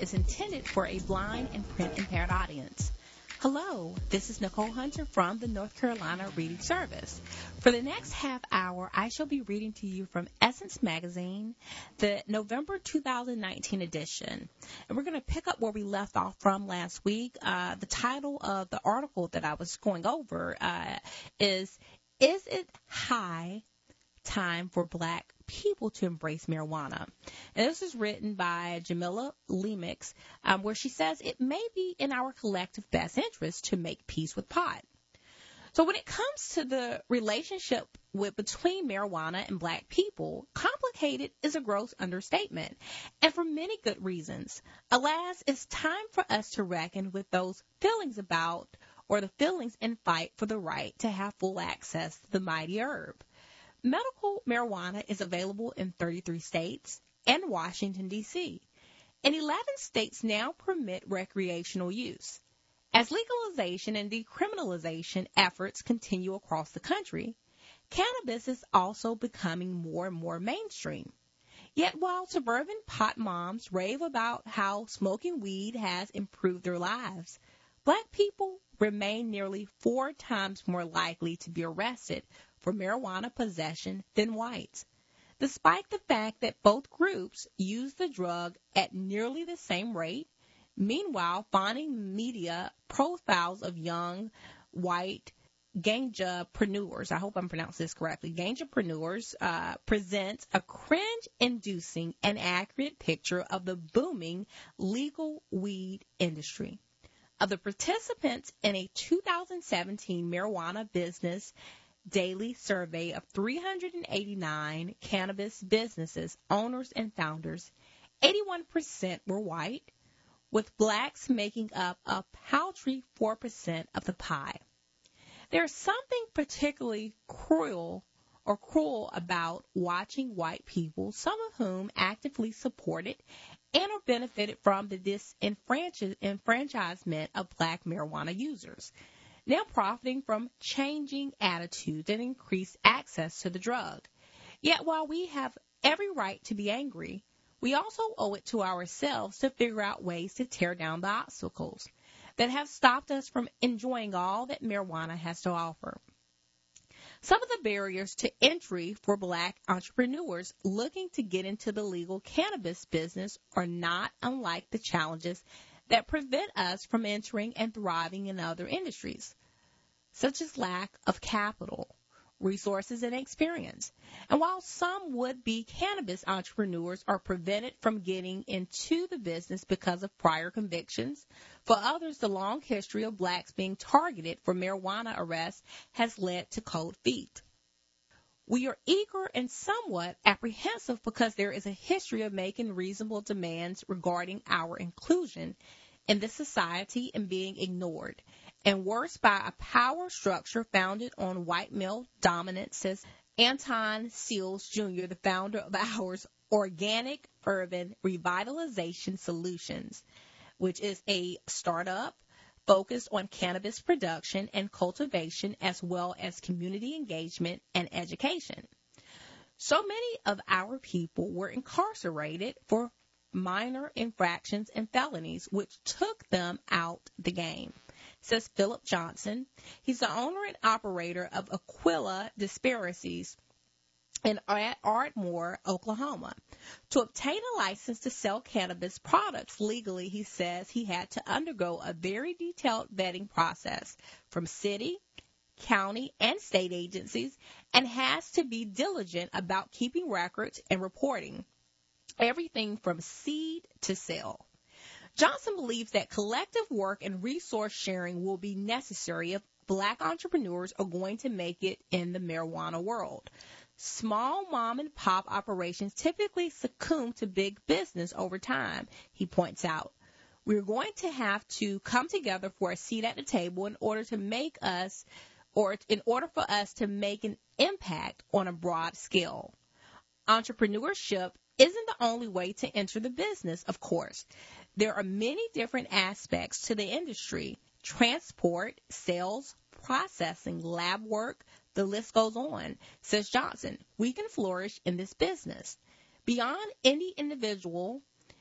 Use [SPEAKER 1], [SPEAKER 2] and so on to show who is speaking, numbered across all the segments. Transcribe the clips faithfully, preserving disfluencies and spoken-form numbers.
[SPEAKER 1] is intended for a blind and print-impaired audience. Hello, this is Nicole Hunter from the North Carolina Reading Service. For the next half hour, I shall be reading to you from Essence Magazine, the November two thousand nineteen edition. And we're going to pick up where we left off from last week. Uh, the title of the article that I was going over uh, is, Is It High Time for Black People to Embrace Marijuana? And this is written by Jamila Lemix, um, where she says it may be in our collective best interest to make peace with pot. So when it comes to the relationship with between marijuana and black people, complicated is a gross understatement, and for many good reasons. Alas, it's time for us to reckon with those feelings about, or the feelings and fight for the right to have full access to the mighty herb. Medical marijuana is available in thirty-three states and Washington, D C, and eleven states now permit recreational use. As legalization and decriminalization efforts continue across the country, cannabis is also becoming more and more mainstream. Yet while suburban pot moms rave about how smoking weed has improved their lives, black people remain nearly four times more likely to be arrested for marijuana possession than whites, despite the fact that both groups use the drug at nearly the same rate. Meanwhile, finding media profiles of young white gangapreneurs, I hope I'm pronouncing this correctly, gangapreneurs, uh, presents a cringe-inducing and accurate picture of the booming legal weed industry. Of the participants in a two thousand seventeen marijuana business daily survey of three hundred eighty-nine cannabis businesses, owners, and founders, eighty-one percent were white, with blacks making up a paltry four percent of the pie. There's something particularly cruel or cruel about watching white people, some of whom actively supported and or benefited from the disenfranchisement of black marijuana users, now profiting from changing attitudes and increased access to the drug. Yet while we have every right to be angry, we also owe it to ourselves to figure out ways to tear down the obstacles that have stopped us from enjoying all that marijuana has to offer. Some of the barriers to entry for black entrepreneurs looking to get into the legal cannabis business are not unlike the challenges that prevent us from entering and thriving in other industries, such as lack of capital, resources, and experience. And while some would-be cannabis entrepreneurs are prevented from getting into the business because of prior convictions, for others, the long history of blacks being targeted for marijuana arrests has led to cold feet. We are eager and somewhat apprehensive because there is a history of making reasonable demands regarding our inclusion in this society and being ignored, and worse, by a power structure founded on white male dominance, says Anton Seals Junior, the founder of Ours Organic Urban Revitalization Solutions, which is a startup focused on cannabis production and cultivation as well as community engagement and education. So many of our people were incarcerated for minor infractions and felonies, which took them out the game, says Philip Johnson. He's the owner and operator of Aquila Dispensaries in Ardmore, Oklahoma. To obtain a license to sell cannabis products legally, he says he had to undergo a very detailed vetting process from city, county, and state agencies, and has to be diligent about keeping records and reporting everything from seed to sale. Johnson believes that collective work and resource sharing will be necessary if black entrepreneurs are going to make it in the marijuana world. Small mom-and-pop operations typically succumb to big business over time, he points out. We're going to have to come together for a seat at the table in order to make us, or in order for us to make an impact on a broad scale. Entrepreneurship isn't the only way to enter the business, of course. There are many different aspects to the industry: transport, sales, processing, lab work, the list goes on, says Johnson. We can flourish in this business. Beyond any individual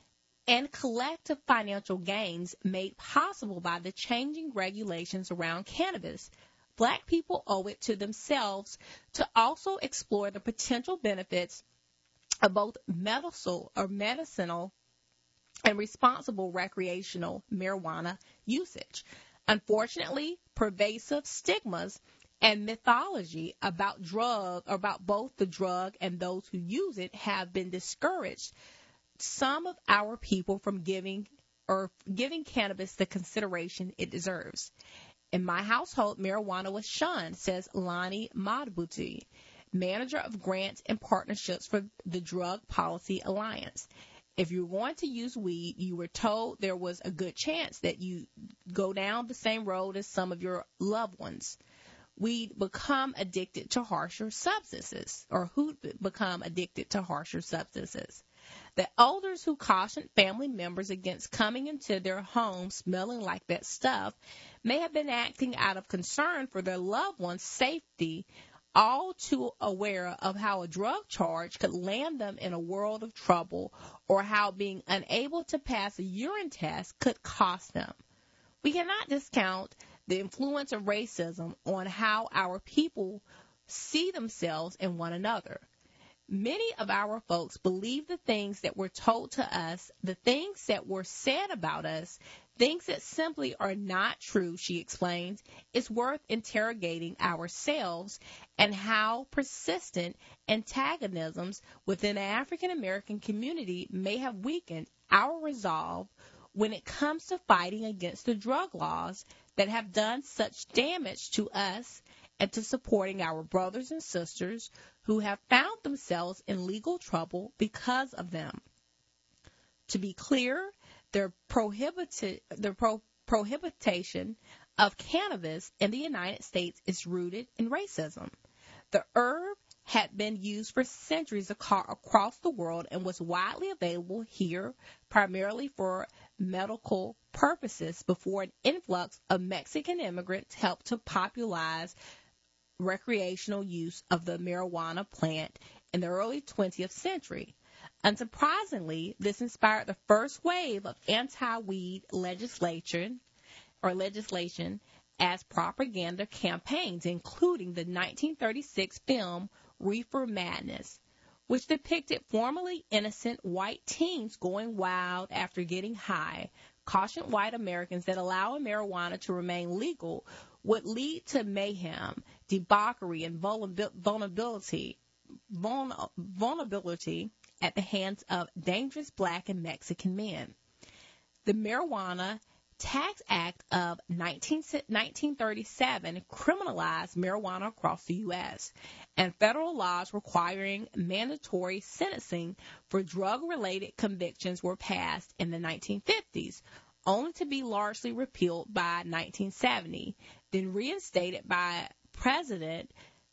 [SPEAKER 1] and collective financial gains made possible by the changing regulations around cannabis. Black people owe it to themselves to also explore the potential benefits of both medicinal or medicinal and responsible recreational marijuana usage. Unfortunately, pervasive stigmas and mythology about drug, about both the drug and those who use it, have been discouraged some of our people from giving or giving cannabis the consideration it deserves. In my household, marijuana was shunned, says Lonnie Madbuti, manager of grants and partnerships for the Drug Policy Alliance. If you were going to use weed, you were told there was a good chance that you go down the same road as some of your loved ones. We'd become addicted to harsher substances, or who'd become addicted to harsher substances. The elders who cautioned family members against coming into their homes smelling like that stuff may have been acting out of concern for their loved one's safety, all too aware of how a drug charge could land them in a world of trouble, or how being unable to pass a urine test could cost them. We cannot discount the influence of racism on how our people see themselves and one another. Many of our folks believe the things that were told to us, the things that were said about us, things that simply are not true, she explains. It's worth interrogating ourselves and how persistent antagonisms within the African American community may have weakened our resolve when it comes to fighting against the drug laws that have done such damage to us and to supporting our brothers and sisters who have found themselves in legal trouble because of them. To be clear, their prohibited, their pro, prohibition of cannabis in the United States is rooted in racism. The herb had been used for centuries across the world and was widely available here primarily for medical purposes before an influx of Mexican immigrants helped to popularize recreational use of the marijuana plant in the early twentieth century. Unsurprisingly, this inspired the first wave of anti-weed legislation or legislation as propaganda campaigns, including the nineteen thirty-six film Reefer Madness, which depicted formerly innocent white teens going wild after getting high, cautioned white Americans that allowing marijuana to remain legal would lead to mayhem, debauchery, and vulnerability, vulnerability at the hands of dangerous black and Mexican men. The Marijuana Tax Act of nineteen thirty-seven criminalized marijuana across the U S, and federal laws requiring mandatory sentencing for drug-related convictions were passed in the nineteen fifties, only to be largely repealed by nineteen seventy, then reinstated by President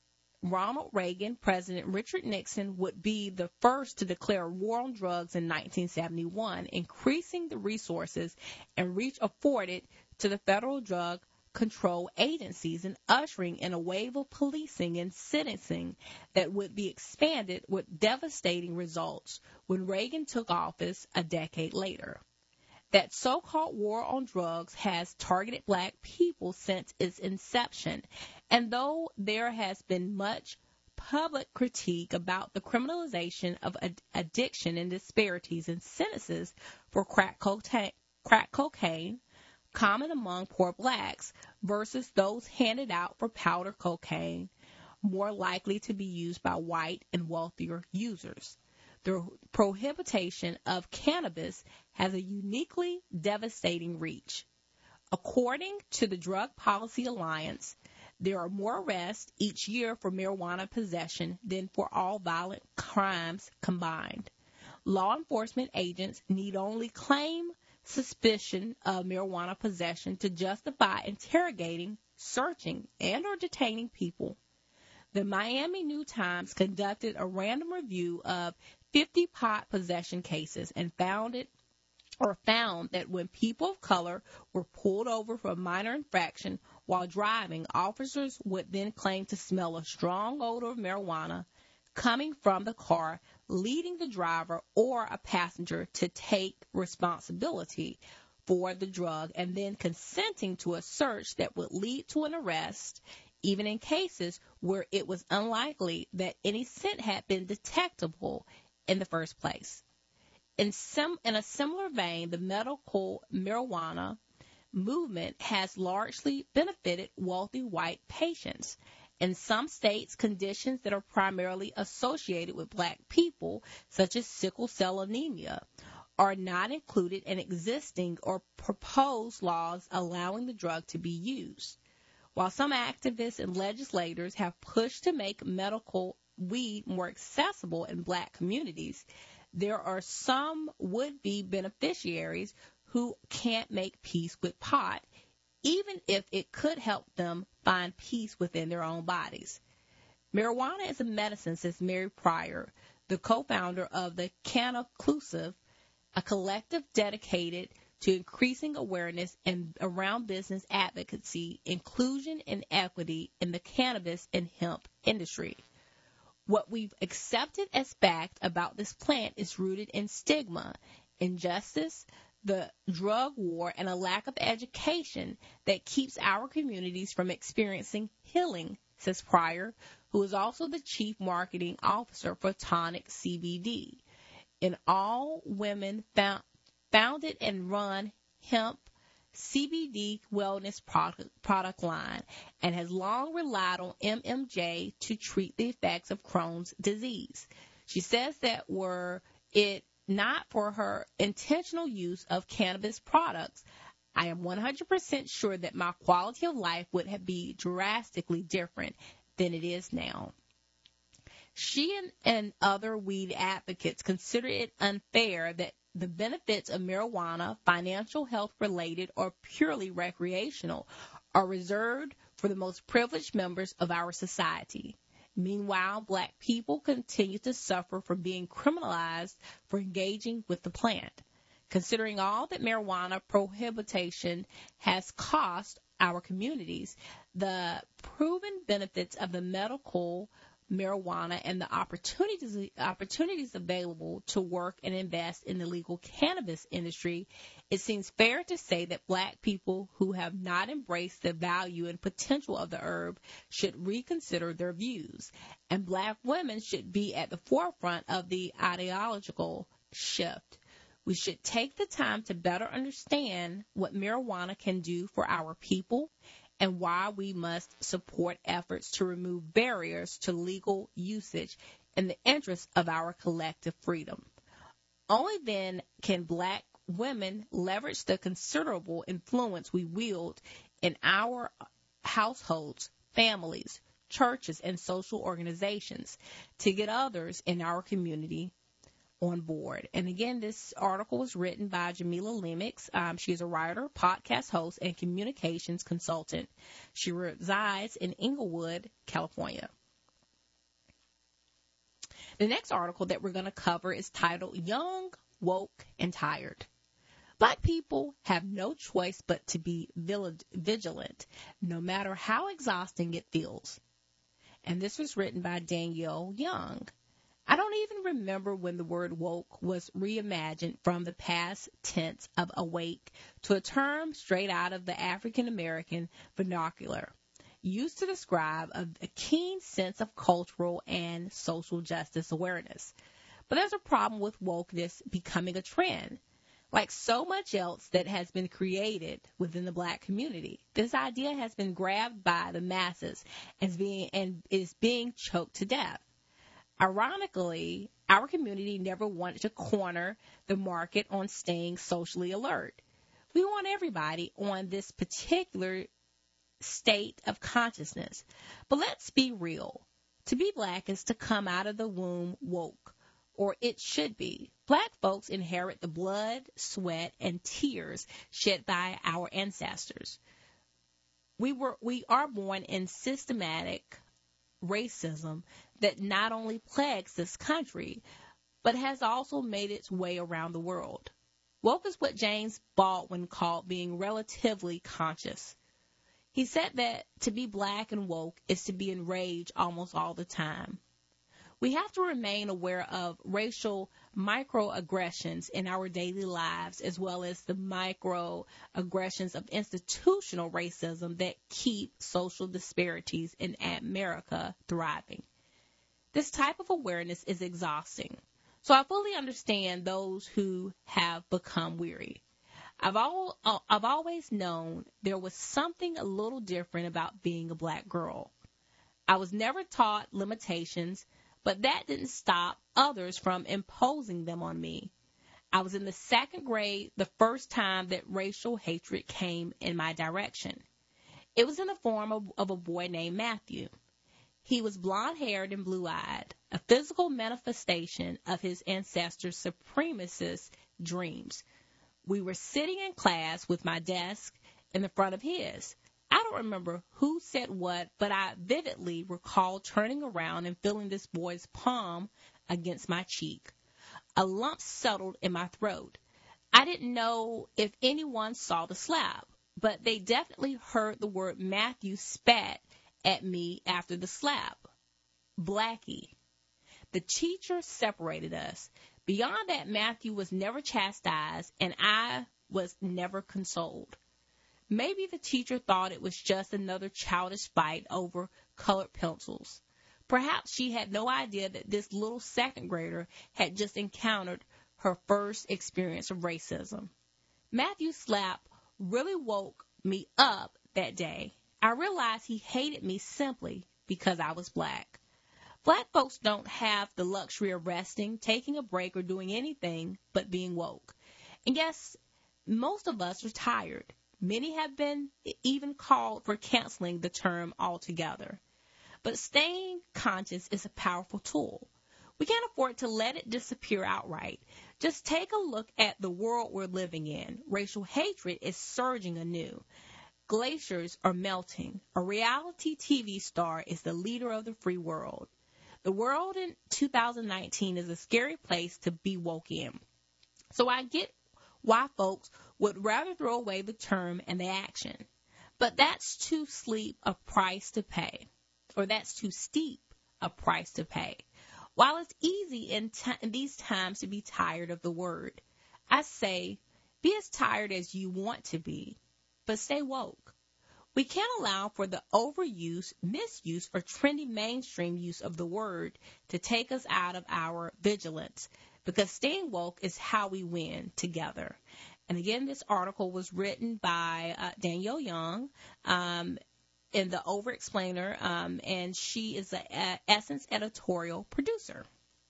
[SPEAKER 1] Ronald Reagan. President Richard Nixon would be the first to declare war on drugs in nineteen seventy-one, increasing the resources and reach afforded to the federal drug control agencies and ushering in a wave of policing and sentencing that would be expanded with devastating results when Reagan took office a decade later. That so-called war on drugs has targeted black people since its inception, and though there has been much public critique about the criminalization of ad- addiction and disparities in sentences for crack cocaine, crack cocaine, common among poor blacks, versus those handed out for powder cocaine, more likely to be used by white and wealthier users. The prohibition of cannabis has a uniquely devastating reach. According to the Drug Policy Alliance, there are more arrests each year for marijuana possession than for all violent crimes combined. Law enforcement agents need only claim suspicion of marijuana possession to justify interrogating, searching, and or detaining people. The Miami New Times conducted a random review of fifty pot possession cases and found it or found that when people of color were pulled over for a minor infraction while driving, officers would then claim to smell a strong odor of marijuana coming from the car, leading the driver or a passenger to take responsibility for the drug and then consenting to a search that would lead to an arrest, even in cases where it was unlikely that any scent had been detectable in the first place. In, sim- in a similar vein, the medical marijuana movement has largely benefited wealthy white patients. In some states, conditions that are primarily associated with black people, such as sickle cell anemia, are not included in existing or proposed laws allowing the drug to be used. While some activists and legislators have pushed to make medical weed more accessible in black communities, there are some would-be beneficiaries who can't make peace with pot, even if it could help them find peace within their own bodies. Marijuana is a medicine, says Mary Pryor, the co-founder of the Cannaclusive, a collective dedicated to increasing awareness and around business advocacy, inclusion, and equity in the cannabis and hemp industry. What we've accepted as fact about this plant is rooted in stigma, injustice, the drug war, and a lack of education that keeps our communities from experiencing healing, says Pryor, who is also the chief marketing officer for Tonic C B D. An all-women found, founded and run hemp C B D wellness product, product line and has long relied on M M J to treat the effects of Crohn's disease. She says that were it not for her intentional use of cannabis products, I am one hundred percent sure that my quality of life would have been drastically different than it is now. She and, and other weed advocates consider it unfair that the benefits of marijuana, financial, health-related, or purely recreational, are reserved for the most privileged members of our society. Meanwhile, black people continue to suffer from being criminalized for engaging with the plant. Considering all that marijuana prohibition has cost our communities, the proven benefits of the medical marijuana and the opportunities opportunities available to work and invest in the legal cannabis industry, it seems fair to say that black people who have not embraced the value and potential of the herb should reconsider their views, and black women should be at the forefront of the ideological shift. We should take the time to better understand what marijuana can do for our people and why we must support efforts to remove barriers to legal usage in the interest of our collective freedom. Only then can black women leverage the considerable influence we wield in our households, families, churches, and social organizations to get others in our community on board. And again, this article was written by Jamila Lemix. Um, she is a writer, podcast host, and communications consultant. She resides in Inglewood, California. The next article that we're going to cover is titled Young, Woke, and Tired. Black people have no choice but to be vigilant, no matter how exhausting it feels. And this was written by Danielle Young. I don't even remember when the word woke was reimagined from the past tense of awake to a term straight out of the African American vernacular, used to describe a, a keen sense of cultural and social justice awareness. But there's a problem with wokeness becoming a trend. Like so much else that has been created within the black community, this idea has been grabbed by the masses as being and is being choked to death. Ironically, our community never wanted to corner the market on staying socially alert. We want everybody on this particular state of consciousness. But let's be real. To be black is to come out of the womb woke, or it should be. Black folks inherit the blood, sweat, and tears shed by our ancestors. We were, we are born in systematic racism that not only plagues this country, but has also made its way around the world. Woke is what James Baldwin called being relatively conscious. He said that to be black and woke is to be enraged almost all the time. We have to remain aware of racial microaggressions in our daily lives, as well as the microaggressions of institutional racism that keep social disparities in America thriving. This type of awareness is exhausting, so I fully understand those who have become weary. I've, all, I've always known there was something a little different about being a black girl. I was never taught limitations, but that didn't stop others from imposing them on me. I was in the second grade the first time that racial hatred came in my direction. It was in the form of, of a boy named Matthew. He was blonde-haired and blue-eyed, a physical manifestation of his ancestors' supremacist dreams. We were sitting in class with my desk in the front of his. I don't remember who said what, but I vividly recall turning around and feeling this boy's palm against my cheek. A lump settled in my throat. I didn't know if anyone saw the slap, but they definitely heard the word Matthew spat at me after the slap. Blackie. The teacher separated us. Beyond that, Matthew was never chastised, and I was never consoled. Maybe the teacher thought it was just another childish fight over colored pencils. Perhaps she had no idea that this little second grader had just encountered her first experience of racism. Matthew's slap really woke me up that day. I realized he hated me simply because I was black. Black folks don't have the luxury of resting, taking a break, or doing anything but being woke. And yes, most of us are tired. Many have been even called for canceling the term altogether. But staying conscious is a powerful tool. We can't afford to let it disappear outright. Just take a look at the world we're living in. Racial hatred is surging anew. Glaciers are melting. A reality T V star is the leader of the free world. The world in two thousand nineteen is a scary place to be woke in. So I get why folks would rather throw away the term and the action. But that's too steep a price to pay. Or that's too steep a price to pay. While it's easy in, t- in these times to be tired of the word, I say be as tired as you want to be, but stay woke. We can't allow for the overuse, misuse, or trendy mainstream use of the word to take us out of our vigilance, because staying woke is how we win together. And again, this article was written by uh, Danielle Young um, in the Over-Explainer, um, and she is an Essence editorial producer.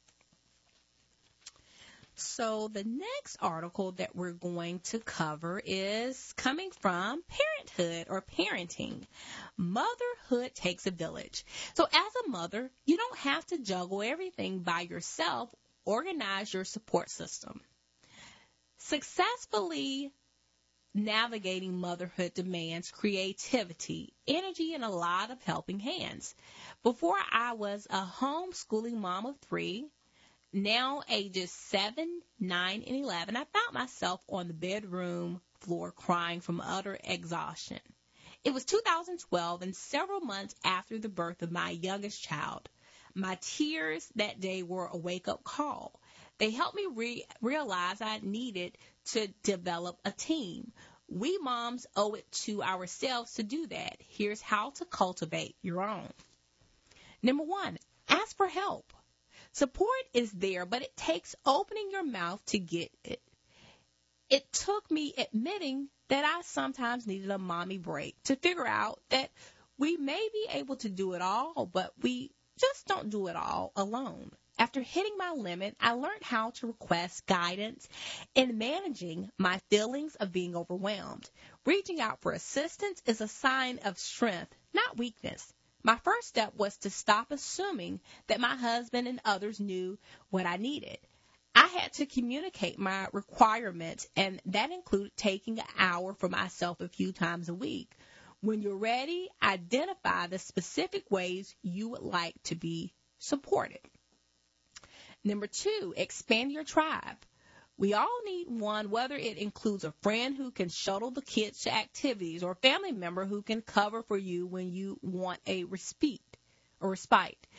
[SPEAKER 1] So the next article that we're going to cover is coming from Parenthood or Parenting. Motherhood takes a village. So as a mother, you don't have to juggle everything by yourself. Organize your support system. Successfully navigating motherhood demands creativity, energy, and a lot of helping hands. Before I was a homeschooling mom of three, now ages seven, nine, and eleven, I found myself on the bedroom floor crying from utter exhaustion. It was two thousand twelve, and several months after the birth of my youngest child. My tears that day were a wake-up call. They helped me re- realize I needed to develop a team. We moms owe it to ourselves to do that. Here's how to cultivate your own. Number one, ask for help. Support is there, but it takes opening your mouth to get it. It took me admitting that I sometimes needed a mommy break to figure out that we may be able to do it all, but we just don't do it all alone. After hitting my limit, I learned how to request guidance in managing my feelings of being overwhelmed. Reaching out for assistance is a sign of strength, not weakness. My first step was to stop assuming that my husband and others knew what I needed. I had to communicate my requirements, and that included taking an hour for myself a few times a week. When you're ready, identify the specific ways you would like to be supported. Number two, expand your tribe. We all need one, whether it includes a friend who can shuttle the kids to activities or a family member who can cover for you when you want a respite or respite.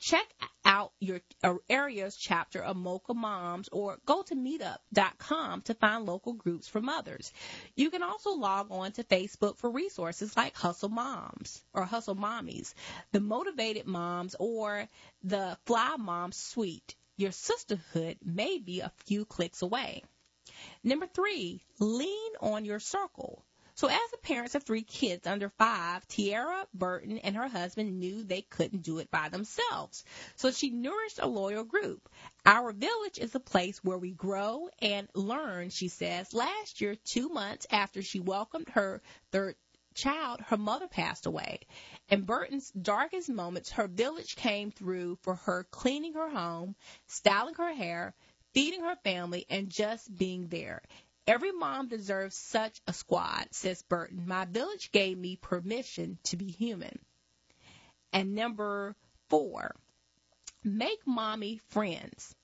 [SPEAKER 1] check out your area's chapter of Mocha Moms or go to meetup dot com to find local groups for mothers. You can also log on to Facebook for resources like Hustle Moms or Hustle Mommies, the Motivated Moms, or the Fly Mom Suite. Your sisterhood may be a few clicks away. Number three, lean on your circle. So as the parents of three kids under five, Tiara Burton and her husband knew they couldn't do it by themselves. So she nourished a loyal group. Our village is a place where we grow and learn, she says. Last year, two months after she welcomed her third child, her mother passed away. In Burton's darkest moments, her village came through for her, cleaning her home, styling her hair, feeding her family, and just being there. Every mom deserves such a squad, says Burton. My village gave me permission to be human. And number four, make mommy friends.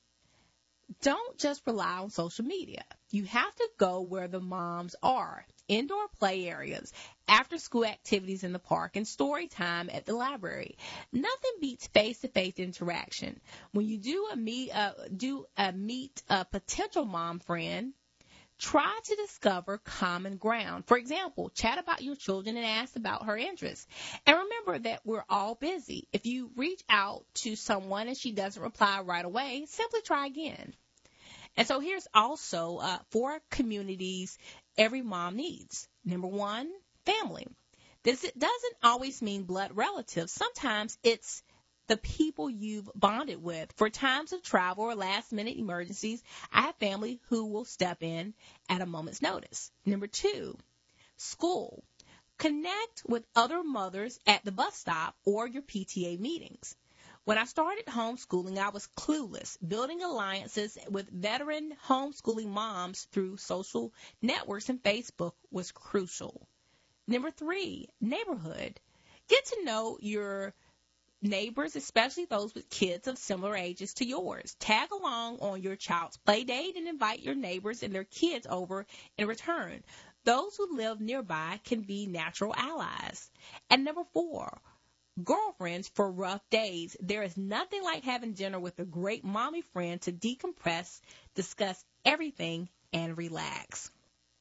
[SPEAKER 1] Don't just rely on social media. You have to go where the moms are. Indoor play areas, after-school activities in the park, and story time at the library. Nothing beats face-to-face interaction. When you do a meet, uh, do a meet a potential mom friend, try to discover common ground. For example, chat about your children and ask about her interests. And remember that we're all busy. If you reach out to someone and she doesn't reply right away, simply try again. And so here's also uh, four communities every mom needs. Number one, family. This it doesn't always mean blood relatives. Sometimes it's the people you've bonded with. For times of travel or last-minute emergencies, I have family who will step in at a moment's notice. Number two, school. Connect with other mothers at the bus stop or your P T A meetings. When I started homeschooling, I was clueless. Building alliances with veteran homeschooling moms through social networks and Facebook was crucial. Number three, neighborhood. Get to know your neighbors, especially those with kids of similar ages to yours. Tag along on your child's play date and invite your neighbors and their kids over in return. Those who live nearby can be natural allies. And number four, girlfriends for rough days. There is nothing like having dinner with a great mommy friend to decompress, discuss everything, and relax.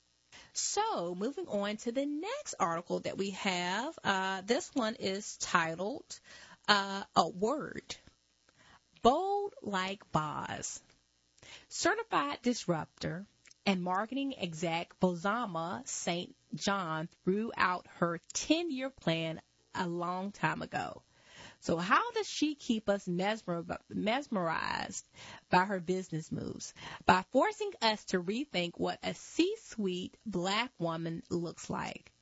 [SPEAKER 1] So, moving on to the next article that we have. Uh, this one is titled uh, A Word. Bold like Boz. Certified disruptor and marketing exec Bozoma Saint John threw out her ten-year plan a long time ago. So how does she keep us mesmer- mesmerized by her business moves? By forcing us to rethink what a C-suite black woman looks like.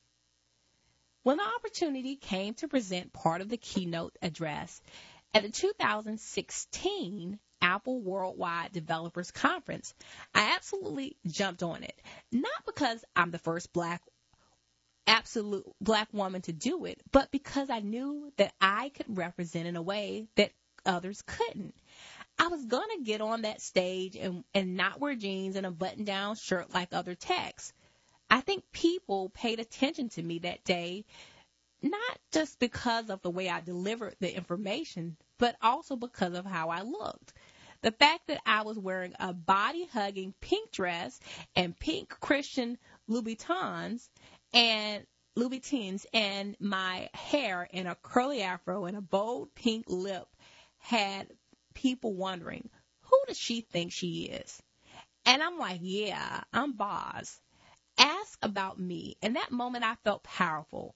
[SPEAKER 1] When the opportunity came to present part of the keynote address at the two thousand sixteen Apple Worldwide Developers Conference, I absolutely jumped on it. Not because I'm the first black absolute black woman to do it, but because I knew that I could represent in a way that others couldn't. I was going to get on that stage and, and not wear jeans and a button-down shirt like other techs. I think people paid attention to me that day, not just because of the way I delivered the information, but also because of how I looked. The fact that I was wearing a body-hugging pink dress and pink Christian Louboutins and Louboutins and my hair in a curly afro and a bold pink lip had people wondering, who does she think she is? And I'm like, yeah, I'm Boz. Ask about me. In that moment, I felt powerful.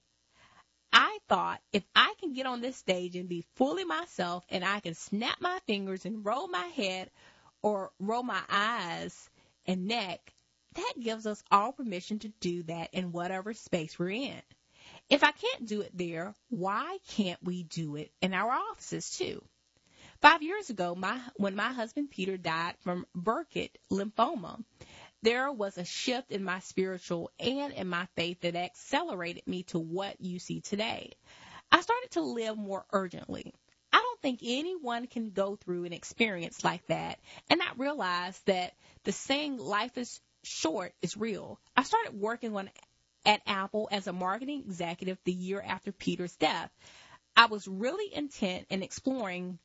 [SPEAKER 1] I thought, if I can get on this stage and be fully myself and I can snap my fingers and roll my head or roll my eyes and neck, that gives us all permission to do that in whatever space we're in. If I can't do it there, why can't we do it in our offices too? Five years ago, my when my husband Peter died from Burkitt lymphoma, there was a shift in my spiritual and in my faith that accelerated me to what you see today. I started to live more urgently. I don't think anyone can go through an experience like that and not realize that the saying life is short is real. I started working on at Apple as a marketing executive the year after Peter's death. I was really intent in exploring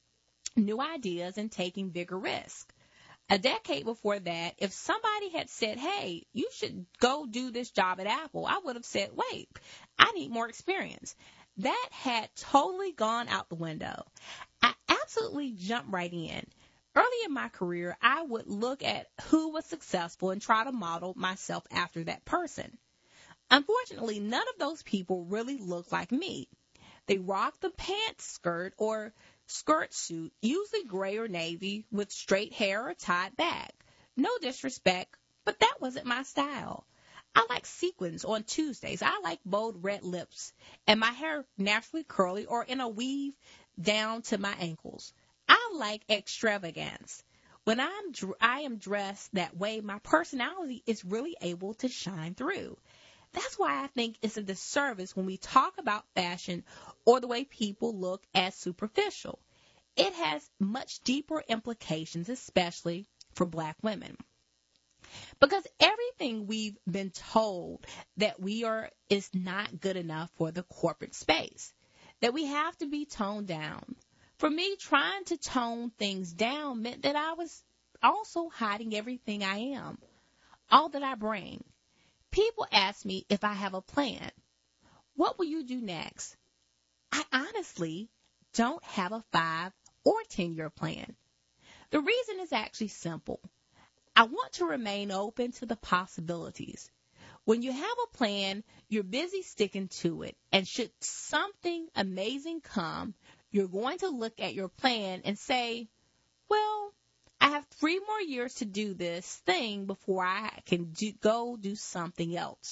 [SPEAKER 1] new ideas, and taking bigger risks. A decade before that, if somebody had said, hey, you should go do this job at Apple, I would have said, wait, I need more experience. That had totally gone out the window. I absolutely jumped right in. Early in my career, I would look at who was successful and try to model myself after that person. Unfortunately, none of those people really looked like me. They rocked the pants skirt or skirt suit, usually gray or navy, with straight hair or tied back. No disrespect, but that wasn't my style. I like sequins on Tuesdays. I like bold red lips and my hair naturally curly or in a weave down to my ankles. I like extravagance. When I'm dr- I am dressed that way, my personality is really able to shine through. That's why I think it's a disservice when we talk about fashion or the way people look as superficial. It has much deeper implications, especially for Black women. Because everything we've been told that we are is not good enough for the corporate space, that we have to be toned down. For me, trying to tone things down meant that I was also hiding everything I am, all that I bring. People ask me if I have a plan. What will you do next? I honestly don't have a five or ten year plan. The reason is actually simple. I want to remain open to the possibilities. When you have a plan, you're busy sticking to it. And should something amazing come, you're going to look at your plan and say, well, I have three more years to do this thing before I can do, go do something else.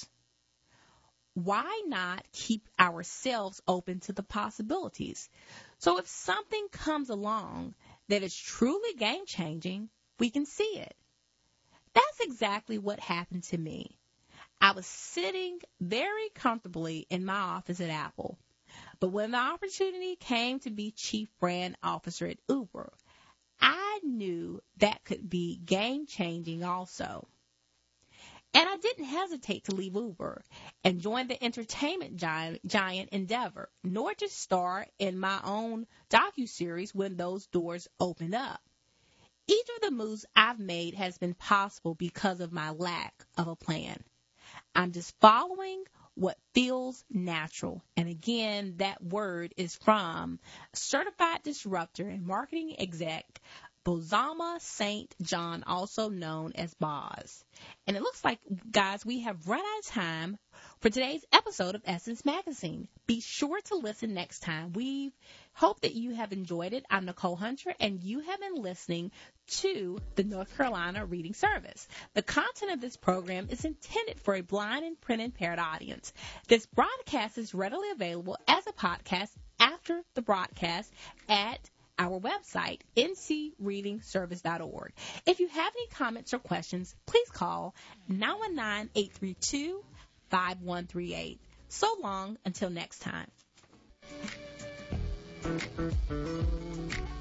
[SPEAKER 1] Why not keep ourselves open to the possibilities? So if something comes along that is truly game-changing, we can see it. That's exactly what happened to me. I was sitting very comfortably in my office at Apple. But when the opportunity came to be chief brand officer at Uber, I knew that could be game-changing also. And I didn't hesitate to leave Uber and join the entertainment giant, giant Endeavor, nor to star in my own docuseries when those doors opened up. Each of the moves I've made has been possible because of my lack of a plan. I'm just following what feels natural. And again, that word is from certified disruptor and marketing exec, Bozoma Saint John, also known as Boz. And it looks like, guys, we have run out of time for today's episode of Essence Magazine. Be sure to listen next time. We hope that you have enjoyed it. I'm Nicole Hunter, and you have been listening to the North Carolina Reading Service. The content of this program is intended for a blind and print impaired audience. This broadcast is readily available as a podcast after the broadcast at our website, n c reading service dot org. If you have any comments or questions, please call nine one nine, eight three two, five one three eight. So long until next time.